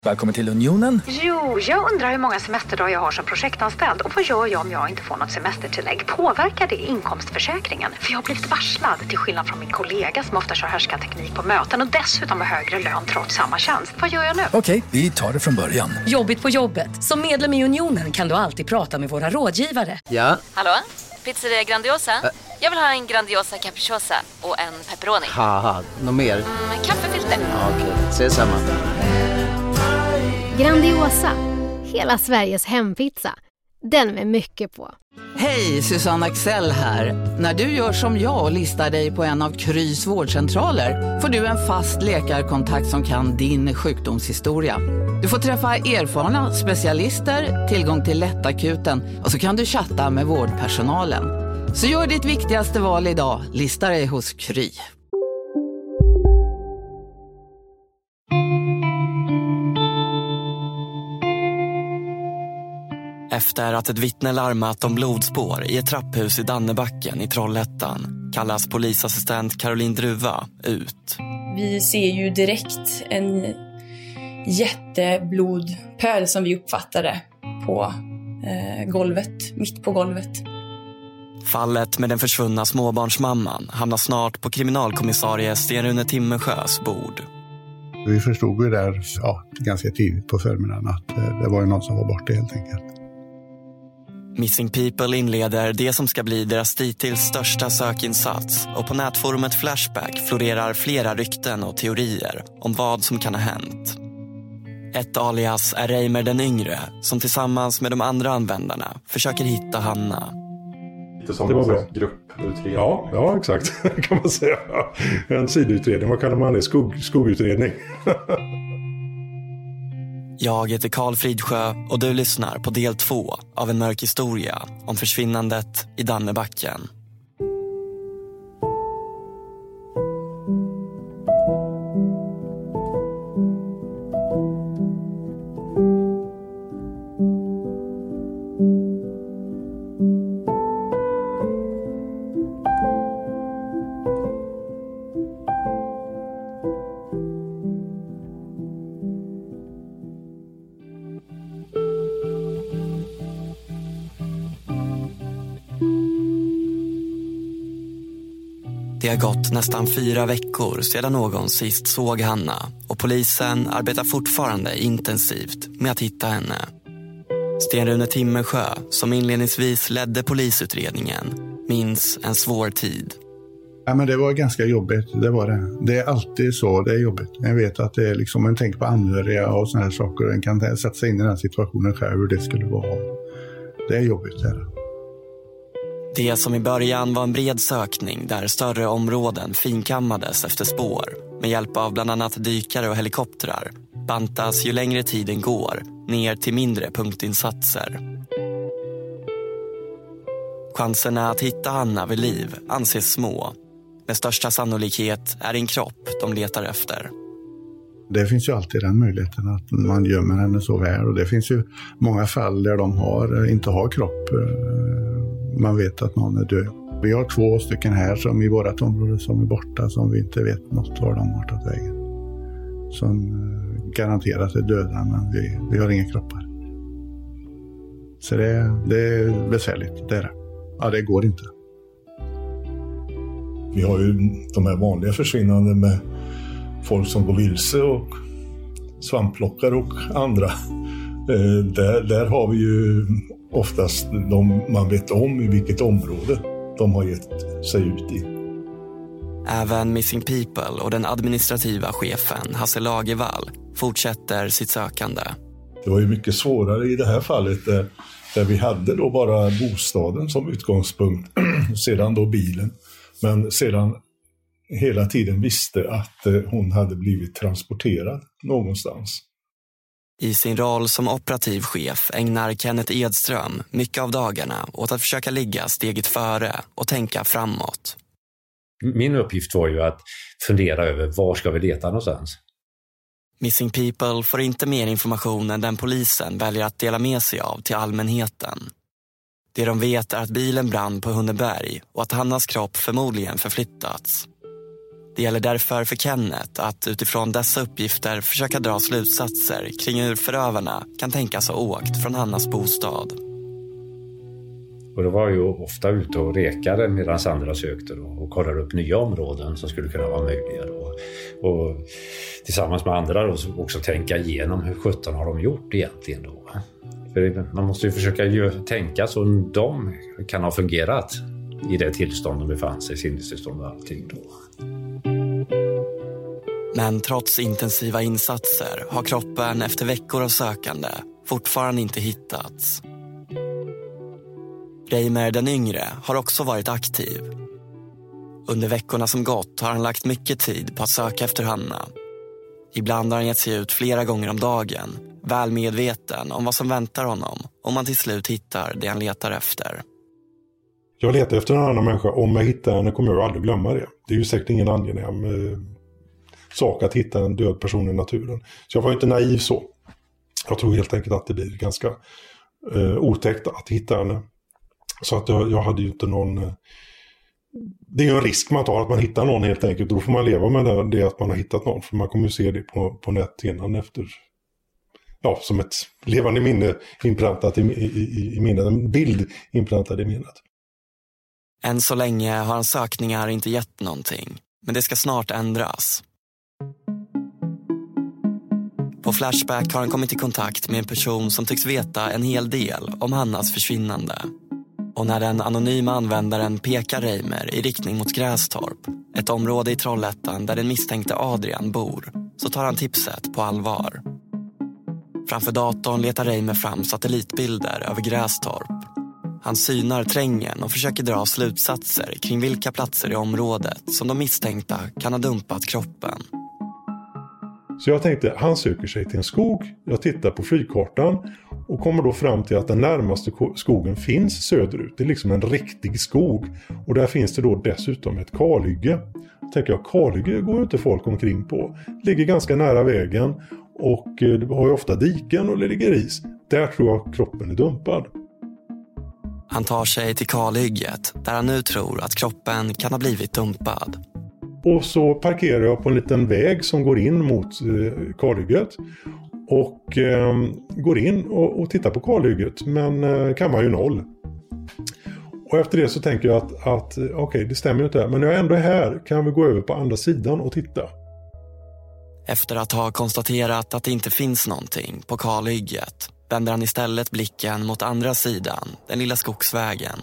Välkommen till Unionen. Jo, jag undrar hur många semesterdagar jag har som projektanställd. Och vad gör jag om jag inte får något semestertillägg? Påverkar det inkomstförsäkringen? För jag har blivit varslad, till skillnad från min kollega som ofta kör härskarteknik på möten och dessutom har högre lön trots samma tjänst. Vad gör jag nu? Okej, vi tar det från början. Jobbigt på jobbet. Som medlem i Unionen kan du alltid prata med våra rådgivare. Ja? Hallå? Pizzeria Grandiosa? Jag vill ha en Grandiosa capriciosa och en pepperoni. Haha, något mer? Kaffefilter. Ja, okej, ses samma. Grandiosa, hela Sveriges hempizza. Den med mycket på. Hej, Susanne Axel här. När du gör som jag och listar dig på en av Krys vårdcentraler får du en fast läkarkontakt som kan din sjukdomshistoria. Du får träffa erfarna specialister, tillgång till lättakuten och så kan du chatta med vårdpersonalen. Så gör ditt viktigaste val idag, lista dig hos Kry. Efter att ett vittne larmat om blodspår i ett trapphus i Dannebacken i Trollhättan kallas polisassistent Caroline Druva ut. Vi ser ju direkt en jätteblodpöl som vi uppfattade på golvet, mitt på golvet. Fallet med den försvunna småbarnsmamman hamnar snart på kriminalkommissarie Sten-Rune Timmersjös bord. Vi förstod ju där ganska tidigt på förmiddagen att det var ju någon som var borta helt enkelt. Missing People inleder det som ska bli deras dittills största sökinsats och på nätforumet Flashback florerar flera rykten och teorier om vad som kan ha hänt. Ett alias är Reimer den yngre som tillsammans med de andra användarna försöker hitta Hanna. Lite som en grupputredning. Ja, exakt kan man säga. En sidutredning, vad kallar man det? Skuggutredning. Jag heter Karl Fridsjö och du lyssnar på del 2 av en mörk historia om försvinnandet i Dannebacken. Det har gått nästan 4 veckor sedan någon sist såg Hanna och polisen arbetar fortfarande intensivt med att hitta henne. Sten-Rune Timmersjö, som inledningsvis ledde polisutredningen, minns en svår tid. Ja, men det var ganska jobbigt, det var det. Det är alltid så, det är jobbigt. Jag vet att det är liksom, man tänker på anhöriga och såna här saker och en kan sätta sig in i den situationen själv hur det skulle vara. Det är jobbigt, det är. Det som i början var en bred sökning där större områden finkammades efter spår med hjälp av bland annat dykare och helikoptrar bantas ju längre tiden går ner till mindre punktinsatser. Chanserna att hitta Hanna vid liv anses små. Med största sannolikhet är det en kropp de letar efter. Det finns ju alltid den möjligheten att man gömmer henne så väl. Och det finns ju många fall där de inte har kropp. Man vet att någon är död. Vi har 2 stycken här som i vårt område som är borta som vi inte vet något var de har tagit vägen. Som garanterat är döda men vi har inga kroppar. Så det är besvärligt, det är det. Ja, det går inte. Vi har ju de här vanliga försvinnanden med folk som går vilse och svampplockare och andra. Där har vi ju oftast man vet om i vilket område de har gett sig ut i. Även Missing People och den administrativa chefen Hasse Lagervall fortsätter sitt sökande. Det var ju mycket svårare i det här fallet där vi hade då bara bostaden som utgångspunkt, sedan då bilen. Men sedan hela tiden visste att hon hade blivit transporterad någonstans. I sin roll som operativ chef ägnar Kenneth Edström mycket av dagarna åt att försöka ligga steget före och tänka framåt. Min uppgift var ju att fundera över var ska vi leta någonstans. Missing People får inte mer information än den polisen väljer att dela med sig av till allmänheten. Det de vet är att bilen brann på Hunneberg och att Hannas kropp förmodligen förflyttats. Det gäller därför för Kenneth att utifrån dessa uppgifter försöka dra slutsatser kring hur förövarna kan tänkas ha åkt från Hannas bostad. Och då var jag ju ofta ute och rekade medan andra sökte och kollade upp nya områden som skulle kunna vara möjliga. Och tillsammans med andra då också tänka igenom hur 17 har de gjort egentligen då. För man måste ju försöka tänka så de kan ha fungerat i det tillstånd de befann sig, sinnestillstånd och allting då. Men trots intensiva insatser har kroppen efter veckor av sökande fortfarande inte hittats. Reimer den yngre har också varit aktiv. Under veckorna som gått har han lagt mycket tid på att söka efter Hanna. Ibland har han gett sig ut flera gånger om dagen, väl medveten om vad som väntar honom om man till slut hittar det han letar efter. Jag letar efter en annan människa. Om jag hittar henne kommer jag aldrig glömma det. Det är ju säkert ingen angenäm sak att hitta en död person i naturen. Så jag var inte naiv så. Jag tror helt enkelt att det blir ganska otäckt att hitta henne. Så att jag hade ju inte någon... Det är ju en risk man tar att man hittar någon helt enkelt. Då får man leva med det att man har hittat någon. För man kommer ju se det på näthinnan efter... Ja, som ett levande minne inpräntat i minnet. En bild inpräntad i minnet. Än så länge har hans sökningar inte gett någonting. Men det ska snart ändras. På Flashback har han kommit i kontakt med en person som tycks veta en hel del om Hannas försvinnande. Och när den anonyma användaren pekar Reimer i riktning mot Grästorp, ett område i Trollhättan där den misstänkte Adrian bor, så tar han tipset på allvar. Framför datorn letar Reimer fram satellitbilder över Grästorp. Han synar trängen och försöker dra slutsatser kring vilka platser i området som de misstänkta kan ha dumpat kroppen. Så jag tänkte, han söker sig till en skog. Jag tittar på flygkartan och kommer då fram till att den närmaste skogen finns söderut. Det är liksom en riktig skog. Och där finns det då dessutom ett kalhygge. Tänker jag, kalhygge går ju inte folk omkring på. Ligger ganska nära vägen och det har ju ofta diken och det ligger is. Där tror jag kroppen är dumpad. Han tar sig till kalhygget där han nu tror att kroppen kan ha blivit dumpad. Och så parkerar jag på en liten väg som går in mot kalhygget. Och går in och tittar på kalhygget. Men kammar ju 0. Och efter det så tänker jag att okej, det stämmer ju inte. Men när jag ändå är här kan vi gå över på andra sidan och titta. Efter att ha konstaterat att det inte finns någonting på kalhygget vänder han istället blicken mot andra sidan, den lilla skogsvägen.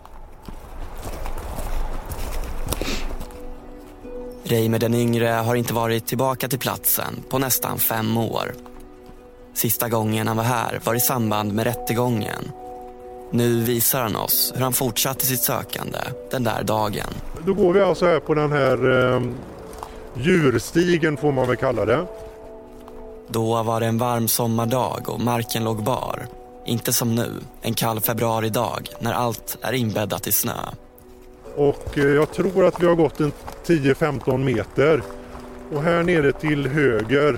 Reimer den yngre har inte varit tillbaka till platsen på nästan 5 år. Sista gången han var här var i samband med rättegången. Nu visar han oss hur han fortsatte sitt sökande den där dagen. Då går vi alltså här på den här djurstigen får man väl kalla det. Då var det en varm sommardag och marken låg bar. Inte som nu, en kall februaridag när allt är inbäddat i snö. Och jag tror att vi har gått en 10-15 meter. Och här nere till höger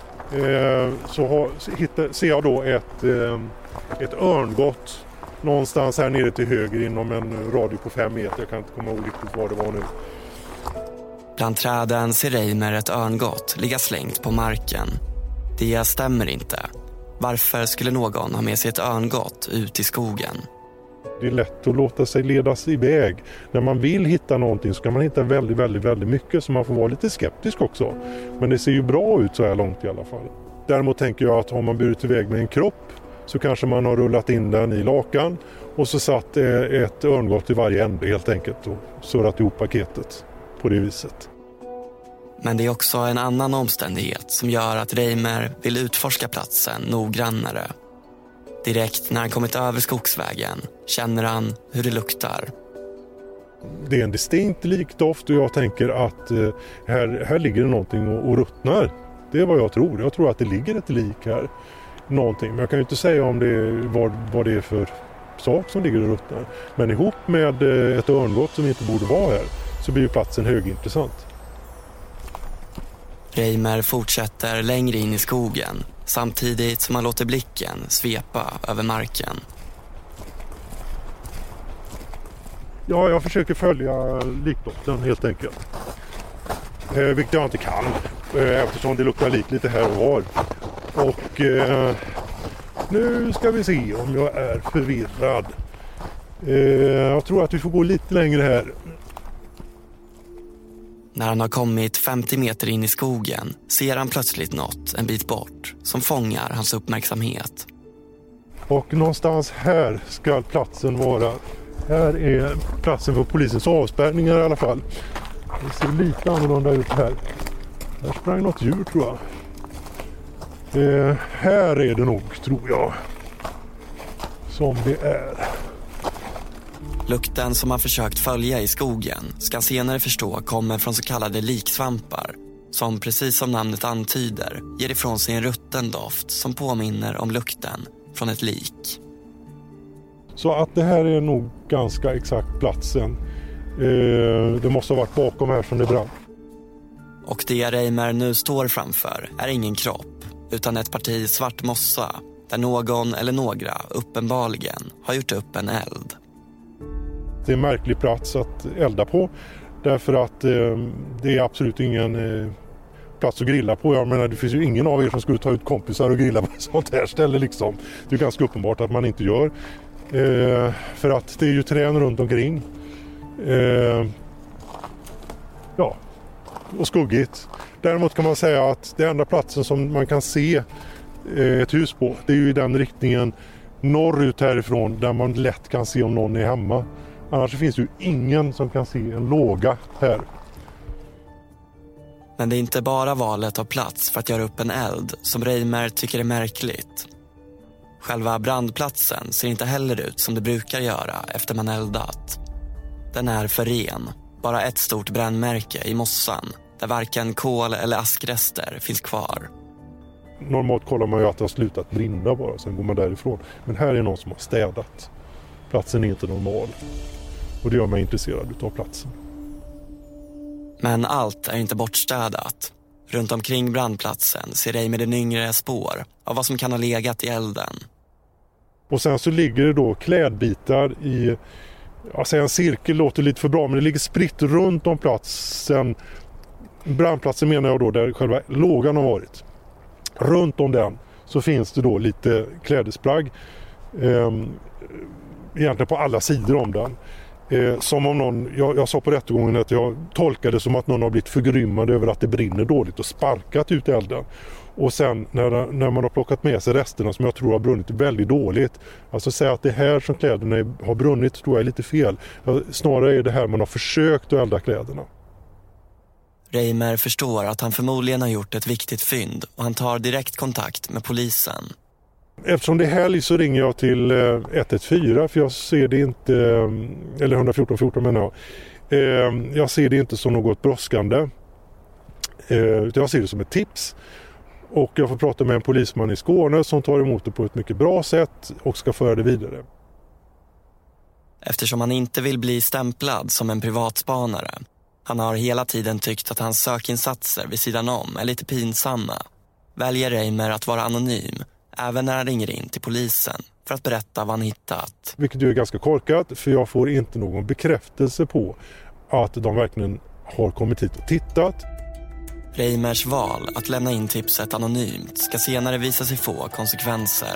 ser jag då ett örngott någonstans här nere till höger inom en radie på 5 meter. Jag kan inte komma ihåg riktigt vad det var nu. Bland träden ser Reimer ett örngott ligga slängt på marken. Det stämmer inte. Varför skulle någon ha med sig ett örngott ut i skogen? Det är lätt att låta sig ledas iväg. När man vill hitta någonting så kan man hitta väldigt, väldigt, väldigt mycket, så man får vara lite skeptisk också. Men det ser ju bra ut så här långt i alla fall. Däremot tänker jag att har man burit iväg med en kropp så kanske man har rullat in den i lakan och så satt ett örngott i varje ände helt enkelt och surrat ihop paketet på det viset. Men det är också en annan omständighet som gör att Reimer vill utforska platsen noggrannare. Direkt när han kommit över skogsvägen känner han hur det luktar. Det är en distinkt likdoft och jag tänker att här ligger det någonting och ruttnar. Det är vad jag tror. Jag tror att det ligger ett lik här. Någonting. Men jag kan ju inte säga om det är vad det är för sak som ligger och ruttnar. Men ihop med ett örngott som inte borde vara här så blir ju platsen högintressant. Reimer fortsätter längre in i skogen samtidigt som han låter blicken svepa över marken. Ja, jag försöker följa likdoften helt enkelt. vilket jag inte kan eftersom det luktar lite här och var. Och nu ska vi se om jag är förvirrad. Jag tror att vi får gå lite längre här. När han har kommit 50 meter in i skogen ser han plötsligt något en bit bort som fångar hans uppmärksamhet. Och någonstans här ska platsen vara. Här är platsen för polisens avspärrningar i alla fall. Det ser lite annorlunda ut här. Här sprang något djur tror jag. Här är det nog tror jag. Som det är. Lukten som han försökt följa i skogen ska han senare förstå kommer från så kallade liksvampar som precis som namnet antyder ger ifrån sig en rutten doft som påminner om lukten från ett lik. Så att det här är nog ganska exakt platsen. Det måste ha varit bakom här som det brann. Och det Reimer nu står framför är ingen kropp utan ett parti svart mossa där någon eller några uppenbarligen har gjort upp en eld. Det är en märklig plats att elda på därför att det är absolut ingen plats att grilla på. Jag menar, det finns ju ingen av er som skulle ta ut kompisar och grilla på ett sånt här ställe liksom. Det är ganska uppenbart att man inte gör. För att det är ju trän runt omkring. Ja, och skuggigt. Däremot kan man säga att det enda platsen som man kan se ett hus på, det är ju i den riktningen norrut härifrån där man lätt kan se om någon är hemma. Annars finns ju ingen som kan se en låga här. Men det är inte bara valet av plats för att göra upp en eld som Reimer tycker är märkligt. Själva brandplatsen ser inte heller ut som det brukar göra efter man eldat. Den är för ren, bara ett stort brännmärke i mossan där varken kol eller askrester finns kvar. Normalt kollar man ju att det har slutat brinna bara, sen går man därifrån. Men här är någon som har städat. Platsen är inte normal. Och det gör mig intresserad av platsen. Men allt är inte bortstädat. Runt omkring brandplatsen ser Reimer den yngre spår av vad som kan ha legat i elden. Och sen så ligger det då klädbitar i, en cirkel låter lite för bra, men det ligger spritt runt om platsen. Brandplatsen menar jag då där själva lågan har varit. Runt om den så finns det då lite klädesplagg. Egentligen på alla sidor om den. Som om någon, jag sa på rättegången att jag tolkade som att någon har blivit förgrymmad över att det brinner dåligt och sparkat ut elden. Och sen när man har plockat med sig resterna som jag tror har brunnit väldigt dåligt. Alltså säga att det här som kläderna har brunnit tror jag är lite fel. Snarare är det här man har försökt att elda kläderna. Reimer förstår att han förmodligen har gjort ett viktigt fynd och han tar direkt kontakt med polisen. Eftersom det är helg så ringer jag till 114 för jag ser det inte, eller 114 menar jag. Jag ser det inte som något brådskande. Jag ser det som ett tips. Och jag får prata med en polisman i Skåne som tar emot det på ett mycket bra sätt och ska föra det vidare. Eftersom han inte vill bli stämplad som en privatspanare. Han har hela tiden tyckt att hans sökinsatser vid sidan om är lite pinsamma. Väljer Reimer att vara anonym, även när han ringer in till polisen för att berätta vad han hittat. Vilket är ganska korkat, för jag får inte någon bekräftelse på att de verkligen har kommit hit och tittat. Reimers val att lämna in tipset anonymt ska senare visa sig få konsekvenser.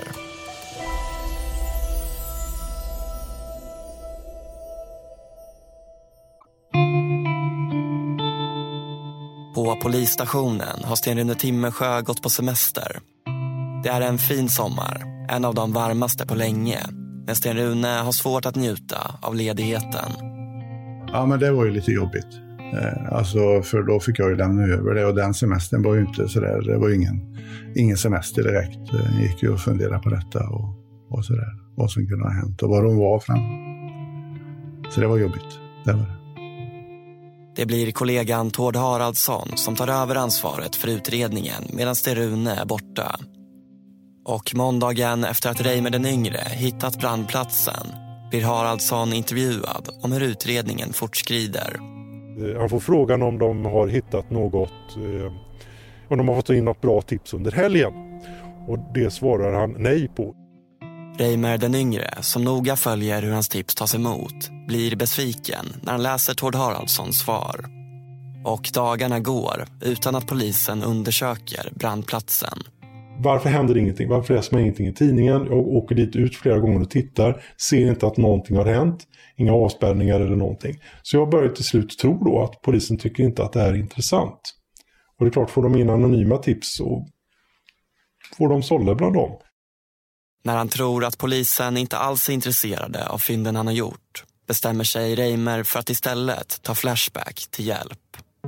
På polisstationen har Sten Rune Timmersjö gått på semester. Det är en fin sommar, en av de varmaste på länge. Men Sten Rune har svårt att njuta av ledigheten. Ja, men det var ju lite jobbigt. Alltså, för då fick jag ju lämna över det. Och den semestern var ju inte sådär, det var ju ingen semester direkt. Jag gick ju och funderade på detta och sådär. Vad som kunde ha hänt och vad de var fram. Så det var jobbigt, det var det. Det blir kollegan Tord Haraldsson som tar över ansvaret för utredningen medan Sten Rune är borta. Och måndagen efter att Reimer den yngre hittat brandplatsen blir Haraldsson intervjuad om hur utredningen fortskrider. Han får frågan om de har hittat något, om de har fått in något bra tips under helgen. Och det svarar han nej på. Reimer den yngre, som noga följer hur hans tips tas emot, blir besviken när han läser Tord Haraldssons svar. Och dagarna går utan att polisen undersöker brandplatsen. Varför händer ingenting? Varför läser man ingenting i tidningen? Jag åker dit ut flera gånger och tittar. Ser inte att någonting har hänt. Inga avspärrningar eller någonting. Så jag börjar till slut tro då att polisen tycker inte att det här är intressant. Och det är klart, får de in anonyma tips så får de sålla bland dem. När han tror att polisen inte alls är intresserade av fynden han har gjort bestämmer sig Reimer för att istället ta Flashback till hjälp.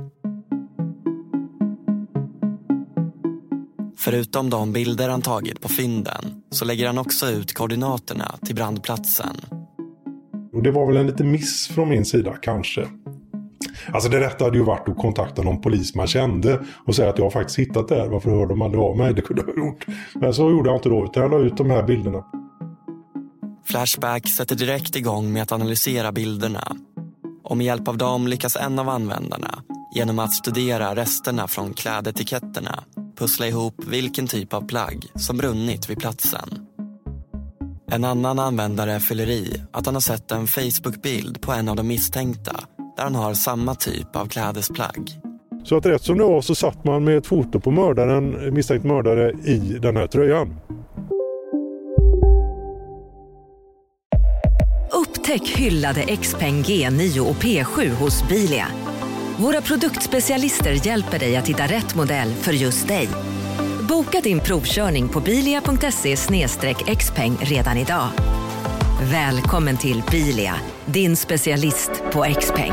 Förutom de bilder han tagit på fynden så lägger han också ut koordinaterna till brandplatsen. Och det var väl en liten miss från min sida kanske. Alltså det rätta hade ju varit att kontakta någon polis man kände och säga att jag har faktiskt hittat det här. Varför hör de aldrig av mig? Det kunde jag ha gjort. Men så gjorde jag inte då, utan jag la ut de här bilderna. Flashback sätter direkt igång med att analysera bilderna. Och med hjälp av dem lyckas en av användarna, genom att studera resterna från klädetiketterna, pussla ihop vilken typ av plagg som brunnit vid platsen. En annan användare fyller i att han har sett en Facebook-bild på en av de misstänkta där han har samma typ av klädesplagg. Så att rätt som det var så satt man med ett foto på mördaren, misstänkt mördare i den här tröjan. Upptäck hyllade XPeng G9 och P7 hos Bilia. Våra produktspecialister hjälper dig att hitta rätt modell för just dig. Boka din provkörning på bilia.se/xpeng redan idag. Välkommen till Bilia, din specialist på XPeng.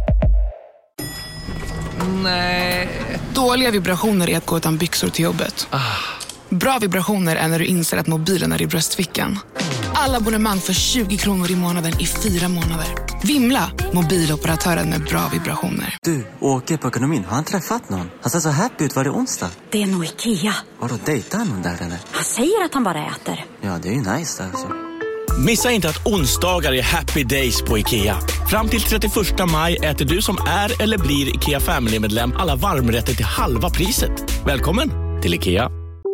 Nej. Dåliga vibrationer är att gå utan byxor till jobbet. Bra vibrationer är när du inser att mobilen är i bröstfickan. Alla abonnemang för 20 kronor i månaden i 4 månader. Vimla, mobiloperatören med bra vibrationer. Du, åker på ekonomin. Har han träffat någon? Han ser så happy ut. Var det onsdag? Det är nog Ikea. Har du dejtat någon där eller? Han säger att han bara äter. Ja, det är ju nice alltså. Missa inte att onsdagar är happy days på Ikea. Fram till 31 maj äter du som är eller blir Ikea Family-medlem alla varmrätter till halva priset. Välkommen till Ikea.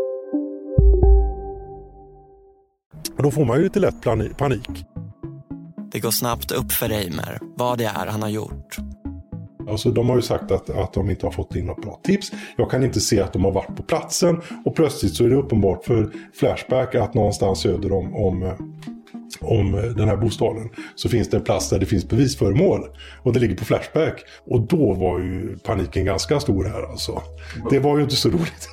Då får man ju lite lätt panik. Det går snabbt upp för Reimer vad det är han har gjort. Alltså, de har ju sagt att de inte har fått in något bra tips. Jag kan inte se att de har varit på platsen. Och plötsligt så är det uppenbart för Flashback att någonstans söder om den här bostaden så finns det en plats där det finns bevisföremål. Och det ligger på Flashback. Och då var ju paniken ganska stor här alltså. Det var ju inte så roligt.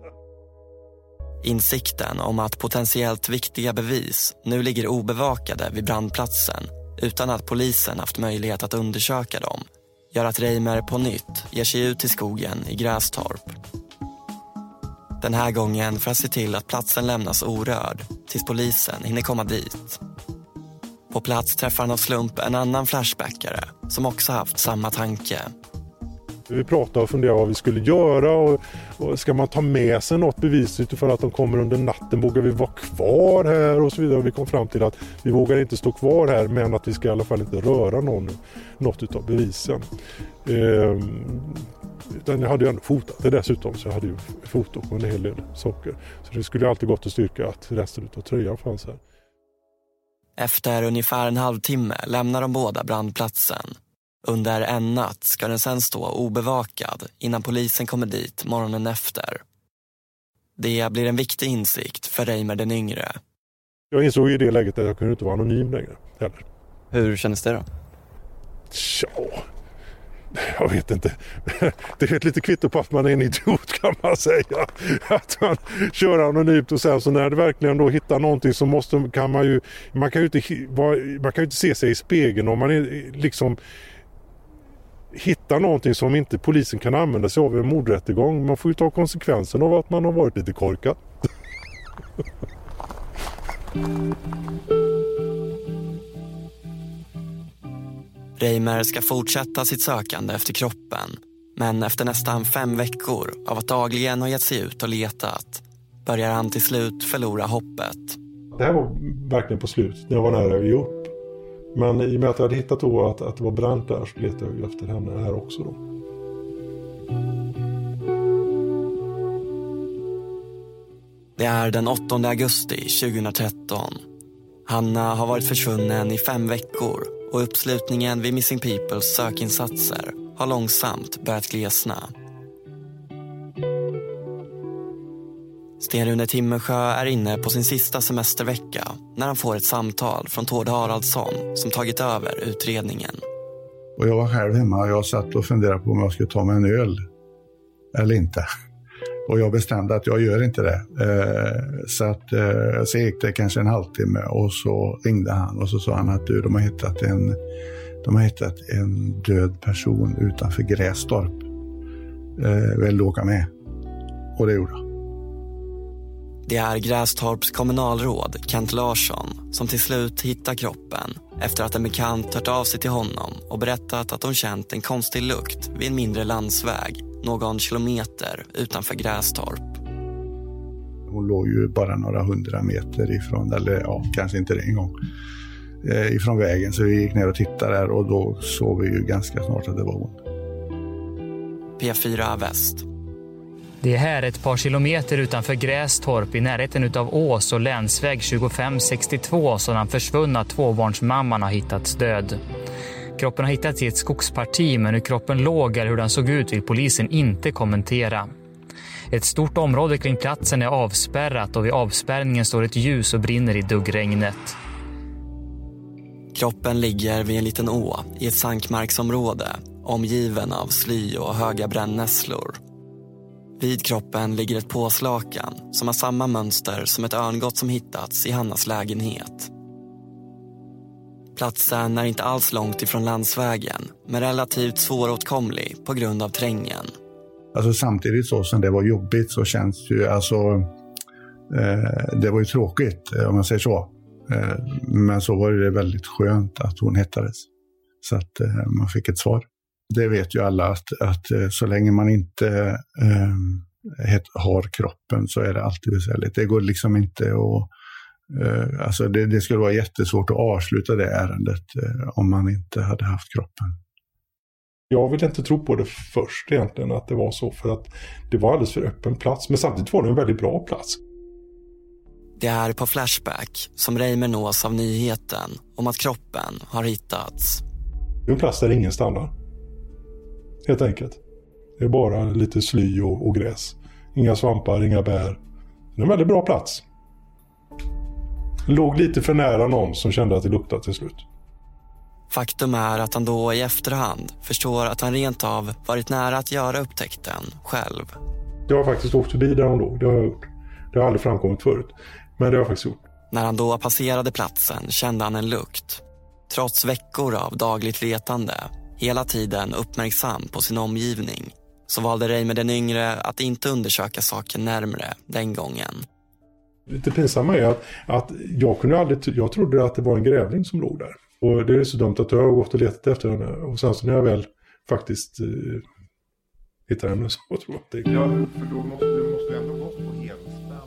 Insikten om att potentiellt viktiga bevis nu ligger obevakade vid brandplatsen utan att polisen haft möjlighet att undersöka dem gör att Reimer på nytt ger sig ut i skogen i Grästorp. Den här gången för att se till att platsen lämnas orörd tills polisen hinner komma dit. På plats träffar han av slump en annan flashbackare som också haft samma tanke. Vi pratade och funderade vad vi skulle göra och ska man ta med sig något bevis utifrån att de kommer under natten, vågar vi vara kvar här och så vidare. Vi kom fram till att vi vågar inte stå kvar här men att vi ska i alla fall inte röra något utav bevisen. Utan jag hade ju ändå fotat det dessutom, så jag hade ju foto på en hel del saker. Så det skulle alltid gått att styrka att resten utav tröjan fanns här. Efter ungefär en halvtimme lämnar de båda brandplatsen. Under en natt ska den sen stå obevakad innan polisen kommer dit morgonen efter. Det blir en viktig insikt för Reimer den yngre. Jag insåg i det läget att jag kunde inte vara anonym längre heller. Hur kändes det då? Tja, jag vet inte. Det är ett lite kvitto på att man är en idiot, kan man säga. Att man kör anonymt och sen så när det verkligen då hittar någonting så man kan ju inte se sig i spegeln om man är liksom hittar någonting som inte polisen kan använda sig av i en mordrättegång. Man får ju ta konsekvensen av att man har varit lite korkad. Reimer ska fortsätta sitt sökande efter kroppen. Men efter nästan 5 veckor av att dagligen ha gett sig ut och letat börjar han till slut förlora hoppet. Det här var verkligen på slut. Jag var nära att ge upp. Men i och med att jag hade hittat då att det var brant där så letade jag efter henne här också då. Det är den 8 augusti 2013. Hanna har varit försvunnen i 5 veckor och uppslutningen vid Missing Peoples sökinsatser har långsamt börjat glesna. Sten Rune Timmersjö är inne på sin sista semestervecka när han får ett samtal från Tord Haraldsson som tagit över utredningen. Och jag var själv hemma och jag satt och funderade på om jag skulle ta mig en öl eller inte. Och jag bestämde att jag gör inte det. Så gick det kanske en halvtimme och så ringde han och så sa han att de har hittat en död person utanför Grästorp. Vill du åka med? Och det gjorde jag. Det är Grästorps kommunalråd Kent Larsson som till slut hittar kroppen efter att en bekant hört av sig till honom och berättat att hon känt en konstig lukt vid en mindre landsväg någon kilometer utanför Grästorp. Hon låg ju bara några 100 meter ifrån, eller ja, kanske inte det en gång, ifrån vägen. Så vi gick ner och tittade där och då såg vi ju ganska snart att det var hon. P4 Väst. Det är här ett par kilometer utanför Grästorp i närheten utav Ås och länsväg 2562 som den försvunna tvåbarnsmamman har hittats död. Kroppen har hittats i ett skogsparti, men hur kroppen låg eller hur den såg ut vill polisen inte kommentera. Ett stort område kring platsen är avspärrat och vid avspärrningen står ett ljus och brinner i duggregnet. Kroppen ligger vid en liten å i ett sankmarksområde omgiven av sly och höga brännässlor. Vid kroppen ligger ett påslakan som har samma mönster som ett örngott som hittats i Hannas lägenhet. Platsen är inte alls långt ifrån landsvägen, men relativt svåråtkomlig på grund av terrängen. Alltså samtidigt så som det var jobbigt så känns ju, det var ju tråkigt om man säger så. Men så var det väldigt skönt att hon hittades. Så att man fick ett svar. Det vet ju alla att så länge man inte har kroppen så är det alltid besvärligt. Det går liksom inte att... Alltså det skulle vara jättesvårt att avsluta det ärendet om man inte hade haft kroppen. Jag vill inte tro på det först egentligen att det var så, för att det var alldeles för öppen plats, men samtidigt var det en väldigt bra plats. Det är på Flashback som Reimer nås av nyheten om att kroppen har hittats. Det är en plats där ingen stannar. Helt enkelt. Det är bara lite sly och gräs. Inga svampar, inga bär. Det är en väldigt bra plats. Låg lite för nära någon som kände att det luktade till slut. Faktum är att han då i efterhand förstår att han rent av varit nära att göra upptäckten själv. Jag har faktiskt åkt förbi där hon låg, det har jag gjort. Det har aldrig framkommit förut, men det har jag faktiskt gjort. När han då passerade platsen kände han en lukt. Trots veckor av dagligt letande, hela tiden uppmärksam på sin omgivning, så valde Reimer den yngre att inte undersöka saken närmare den gången. Det pinsamma är att jag trodde att det var en grävling som låg där. Och det är så dumt att jag har gått och letat efter henne. Och sen så när jag väl faktiskt hittar henne så tror jag att det är... Ja, för då måste det ändå vara på helspänn.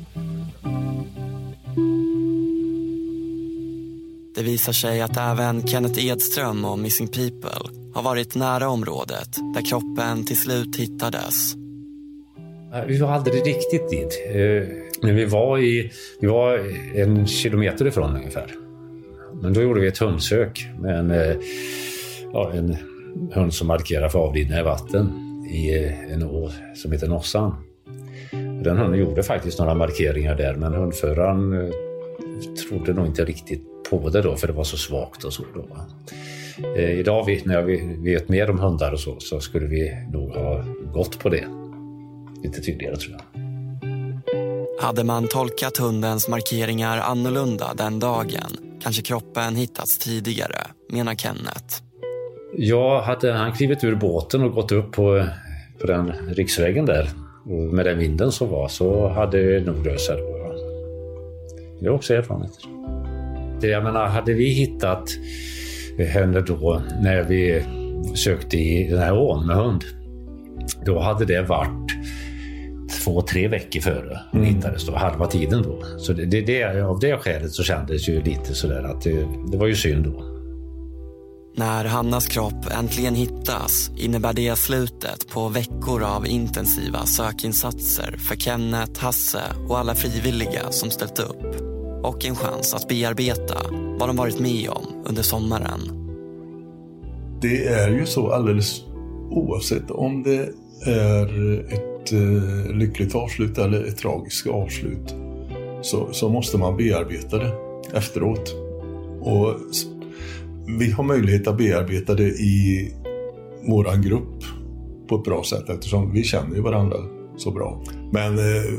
Det visar sig att även Kenneth Edström och Missing People har varit nära området där kroppen till slut hittades. Vi var aldrig riktigt dit. Men vi var 1 kilometer ifrån ungefär. Men då gjorde vi ett hundsök med en hund som markerar för avlidna i vatten i en å som heter Nossan. Den hunden gjorde faktiskt några markeringar där, men hundföraren trodde nog inte riktigt på det då, för det var så svagt och så då. Idag när vi vet mer om hundar och så skulle vi nog ha gått på det. Lite tydligare tror jag. Hade man tolkat hundens markeringar annorlunda den dagen kanske kroppen hittats tidigare, menar Kenneth. Hade han klivit ur båten och gått upp på den riksvägen där och med den vinden som var, så hade det nog rört sig då. Det är också erfarenhet. Jag menar, hade vi hittat henne då när vi sökte i den här ån med hund, då hade det varit 2-3 veckor före hon hittades då, halva tiden då. Så av det skälet så kändes ju lite sådär att det var ju synd då. När Hannas kropp äntligen hittas innebär det slutet på veckor av intensiva sökinsatser för Kenneth, Hasse och alla frivilliga som ställt upp. Och en chans att bearbeta vad de varit med om under sommaren. Det är ju så alldeles oavsett om det är ett lyckligt avslut eller ett tragiskt avslut så måste man bearbeta det efteråt. Och vi har möjlighet att bearbeta det i våran grupp på ett bra sätt eftersom vi känner ju varandra så bra. Men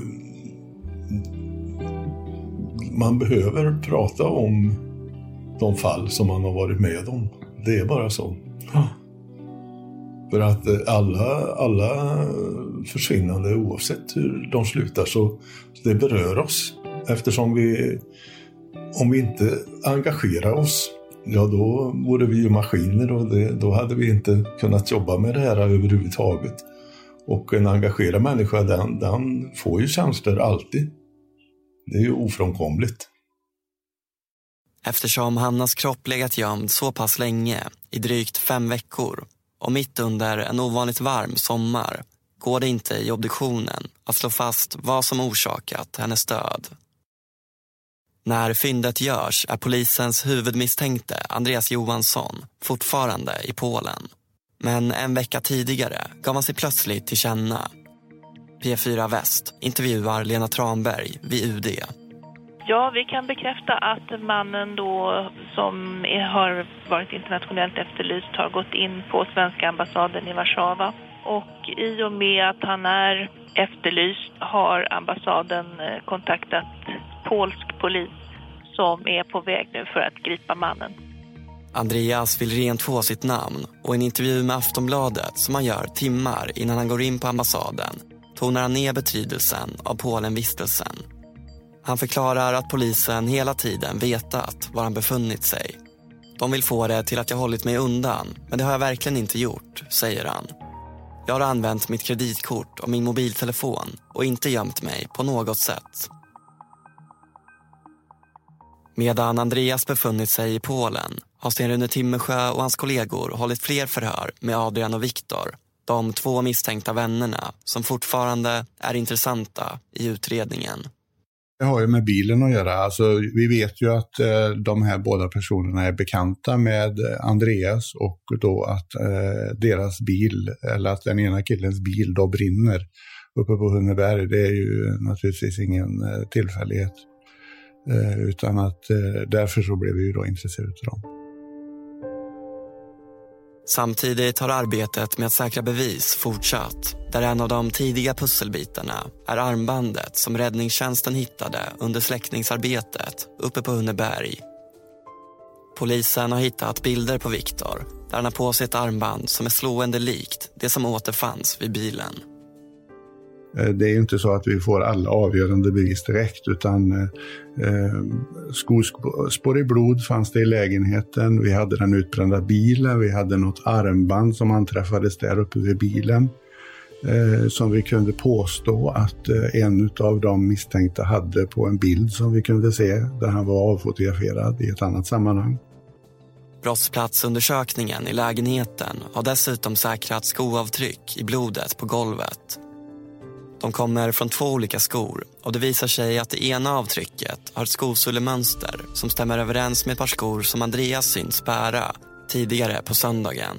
man behöver prata om de fall som man har varit med om. Det är bara så. För att alla försvinnande, oavsett hur de slutar, så det berör oss. Eftersom om vi inte engagerar oss, ja då vore vi ju maskiner och då hade vi inte kunnat jobba med det här överhuvudtaget. Och en engagerad människa, den får ju känslor alltid. Det är ju ofrånkomligt. Eftersom Hannas kropp legat gömd så pass länge, i drygt 5 veckor, och mitt under en ovanligt varm sommar, går det inte i obduktionen att slå fast vad som orsakat hennes död. När fyndet görs är polisens huvudmisstänkte Andreas Johansson fortfarande i Polen. Men en vecka tidigare gav han sig plötsligt till känna. P4 Väst intervjuar Lena Tranberg vid UD. Ja, vi kan bekräfta att mannen då som har varit internationellt efterlyst har gått in på svenska ambassaden i Warszawa. Och i och med att han är efterlyst har ambassaden kontaktat polsk polis som är på väg nu för att gripa mannen. Andreas vill rent få sitt namn och i en intervju med Aftonbladet som han gör timmar innan han går in på ambassaden tonar han ner betydelsen av Polenvistelsen. Han förklarar att polisen hela tiden vetat var han befunnit sig. De vill få det till att jag hållit mig undan, men det har jag verkligen inte gjort, säger han. Jag har använt mitt kreditkort och min mobiltelefon och inte gömt mig på något sätt. Medan Andreas befunnit sig i Polen har Sten-Rune Timmersjö och hans kollegor hållit fler förhör med Adrian och Viktor, de 2 misstänkta vännerna som fortfarande är intressanta i utredningen. Det har ju med bilen att göra. Alltså, vi vet ju att de här båda personerna är bekanta med Andreas och då att deras bil, eller att den ena killens bil då brinner uppe på Hunneberg. Det är ju naturligtvis ingen tillfällighet. Utan att därför så blev vi ju då intresserade av dem. Samtidigt har arbetet med att säkra bevis fortsatt, där en av de tidiga pusselbitarna är armbandet som räddningstjänsten hittade under släckningsarbetet uppe på Hunneberg. Polisen har hittat bilder på Viktor där han har på sig ett armband som är slående likt det som återfanns vid bilen. Det är ju inte så att vi får alla avgörande bevis direkt, utan skospår i blod fanns det i lägenheten. Vi hade den utbrända bilen, vi hade något armband som anträffades där uppe vid bilen som vi kunde påstå att en av de misstänkta hade på en bild som vi kunde se där han var avfotograferad i ett annat sammanhang. Brottsplatsundersökningen i lägenheten har dessutom säkrat skoavtryck i blodet på golvet. De kommer från 2 olika skor och det visar sig att det ena avtrycket har ett skosullemönster som stämmer överens med ett par skor som Andreas synts bära tidigare på söndagen.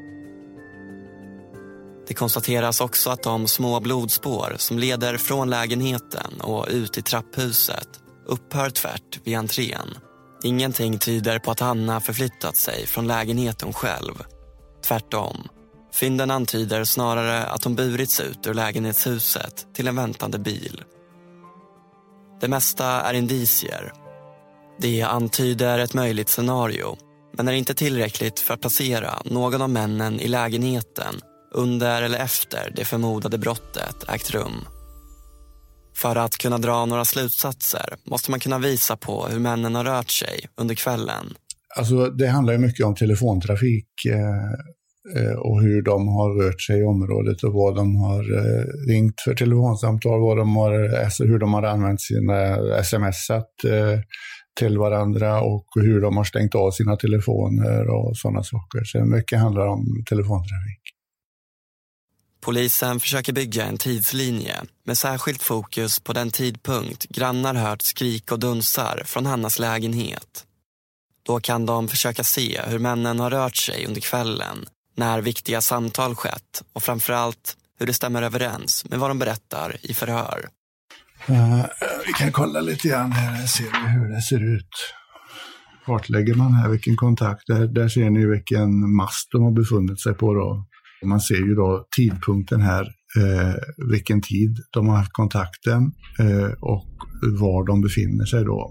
Det konstateras också att de små blodspår som leder från lägenheten och ut i trapphuset upphör tvärt vid entrén. Ingenting tyder på att Hanna förflyttat sig från lägenheten själv. Tvärtom. Fynden antyder snarare att hon burits ut ur lägenhetshuset till en väntande bil. Det mesta är indicier. Det antyder ett möjligt scenario, men är inte tillräckligt för att placera någon av männen i lägenheten under eller efter det förmodade brottet ägt rum. För att kunna dra några slutsatser måste man kunna visa på hur männen har rört sig under kvällen. Alltså det handlar ju mycket om telefontrafik och hur de har rört sig i området och vad de har ringt för telefonsamtal, hur de har använt sina smsat till varandra och hur de har stängt av sina telefoner och sådana saker. Så mycket handlar om telefontrafik. Polisen försöker bygga en tidslinje med särskilt fokus på den tidpunkt grannar hört skrik och dunsar från Hannas lägenhet. Då kan de försöka se hur männen har rört sig under kvällen när viktiga samtal skett och framförallt hur det stämmer överens med vad de berättar i förhör. Vi kan kolla lite grann här, ser vi hur det ser ut. Kartlägger man här vilken kontakt, där ser ni vilken mast de har befunnit sig på då. Man ser ju då tidpunkten här, vilken tid de har haft kontakten och var de befinner sig då.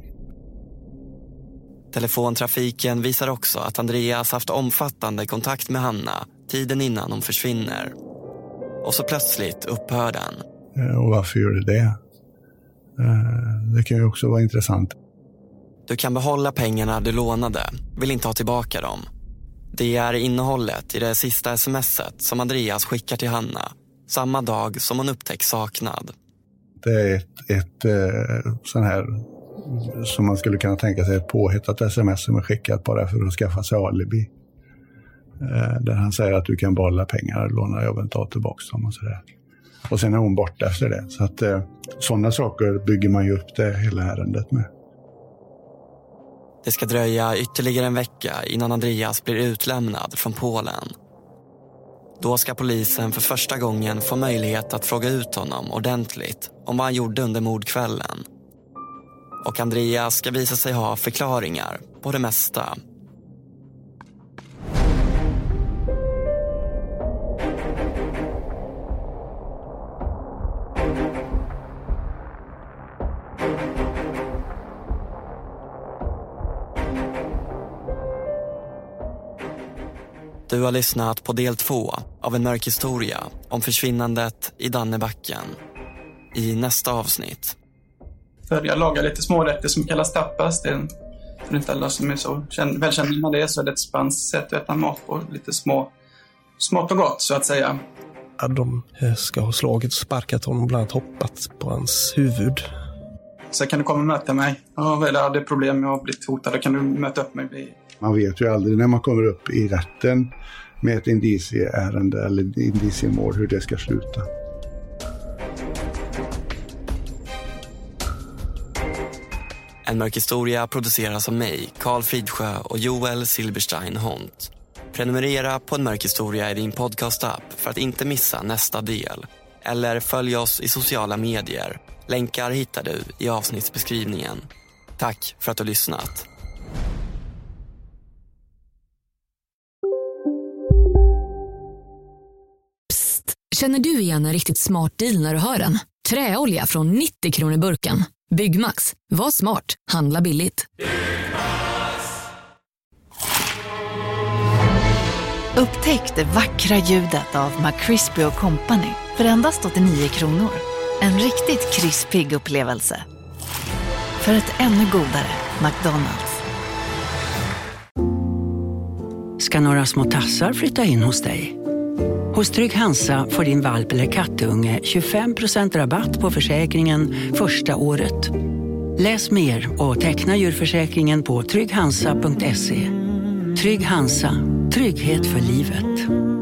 Telefontrafiken visar också att Andreas haft omfattande kontakt med Hanna tiden innan hon försvinner. Och så plötsligt upphör den. Och varför gör det? Det kan ju också vara intressant. Du kan behålla pengarna du lånade, vill inte ha tillbaka dem. Det är innehållet i det sista sms:et som Andreas skickar till Hanna samma dag som hon upptäcks saknad. Det är ett sån här som man skulle kunna tänka sig ett påhittat sms som är skickat bara för att skaffa sig alibi. Där han säger att du kan behålla pengar, låna, jag vill ta tillbaka dem och sådär. Och sen är hon borta efter det. Så att sådana saker bygger man ju upp det hela ärendet med. Det ska dröja ytterligare en vecka innan Andreas blir utlämnad från Polen. Då ska polisen för första gången få möjlighet att fråga ut honom ordentligt om vad han gjorde under mordkvällen. Och Andreas ska visa sig ha förklaringar på det mesta. Du har lyssnat på del 2 av en mörk historia om försvinnandet i Dannebacken. I nästa avsnitt. För jag lagar lite smårätter som kallas tapas. Det är för inte alla som är så välkända med det, så är det ett spanskt sätt att äta mat på. Lite smått och gott så att säga. Ja, de ska ha slagit och sparkat honom, bland annat hoppat på hans huvud. Så kan du komma och möta mig. Ja, eller hade problem med att bli hotad, då kan du möta upp mig. Man vet ju aldrig när man kommer upp i rätten med ett indicieärende eller indiciemål hur det ska sluta. En mörk historia produceras av mig, Carl Fridsjö och Joel Silberstein Hont. Prenumerera på En mörk historia i din podcast-app för att inte missa nästa del. Eller följ oss i sociala medier. Länkar hittar du i avsnittsbeskrivningen. Tack för att du har lyssnat. Psst, känner du igen en riktigt smart deal när du hör den? Träolja från 90 kronor burken. Byggmax, var smart, handla billigt. Upptäck det vackra ljudet av McCrispy & Company för endast 89 kronor. En riktigt krispig upplevelse. För ett ännu godare McDonald's. Ska några små tassar flytta in hos dig? Hos Trygg Hansa får din valp eller kattunge 25% rabatt på försäkringen första året. Läs mer och teckna djurförsäkringen på trygghansa.se. Trygg Hansa, trygghet för livet.